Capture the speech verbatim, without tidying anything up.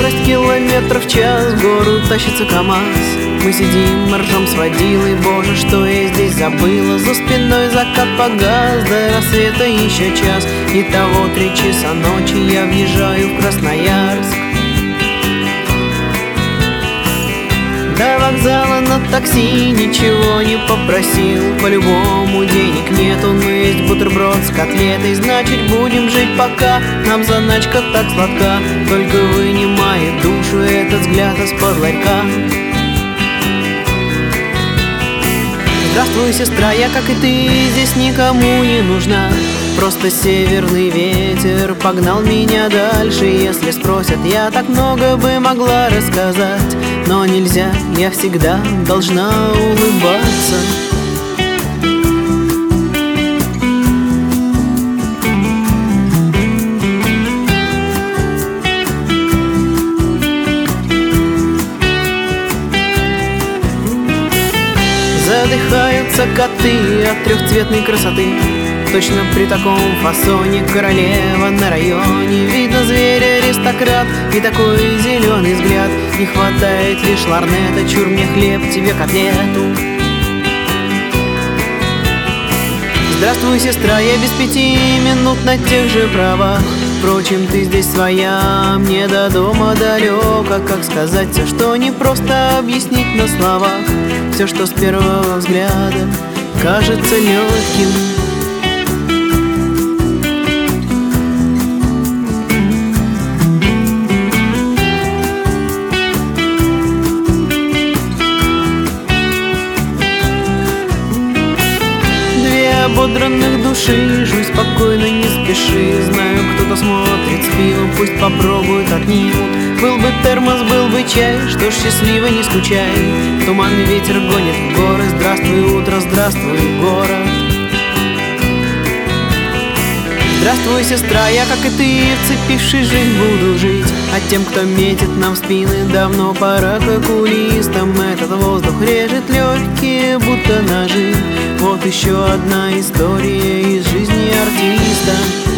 Скорость километров в час, в гору тащится КамАЗ. Мы сидим, ржем с водилой, боже, что я здесь забыла. За спиной закат погас, до рассвета еще час. Итого три часа ночи я въезжаю в Красноярск. До вокзала на такси ничего не попросил. По-любому денег нету, но есть бутерброд с котлетой. Значит, будем жить пока, нам заначка так сладка. Только вынимает душу этот взгляд из-под ларька. Здравствуй, сестра, я, как и ты, здесь никому не нужна. Просто северный ветер погнал меня дальше. Если спросят, я так много бы могла рассказать, но нельзя, я всегда должна улыбаться. Задыхаются коты от трехцветной красоты. Точно при таком фасоне королева на районе. Видно, зверь аристократ и такой зеленый взгляд. Не хватает лишь ларнета, чур мне хлеб, тебе котлету. Здравствуй, сестра, я без пяти минут на тех же правах. Впрочем, ты здесь своя, мне до дома далеко. Как сказать все, что не просто объяснить на словах. Все, что с первого взгляда кажется легким. Ободранных души, жуй спокойно, не спеши. Знаю, кто-то смотрит спину, пусть попробует, отнимут. Был бы термос, был бы чай, что ж, счастливо, не скучай. Туманный ветер гонит в горы. Здравствуй, утро, здравствуй, город. Здравствуй, сестра, я, как и ты, вцепившись, жизнь буду жить. А тем, кто метит нам в спины, давно пора к окулистам. Этот воздух режет легкие, будто ножи. Вот еще одна история из жизни артиста.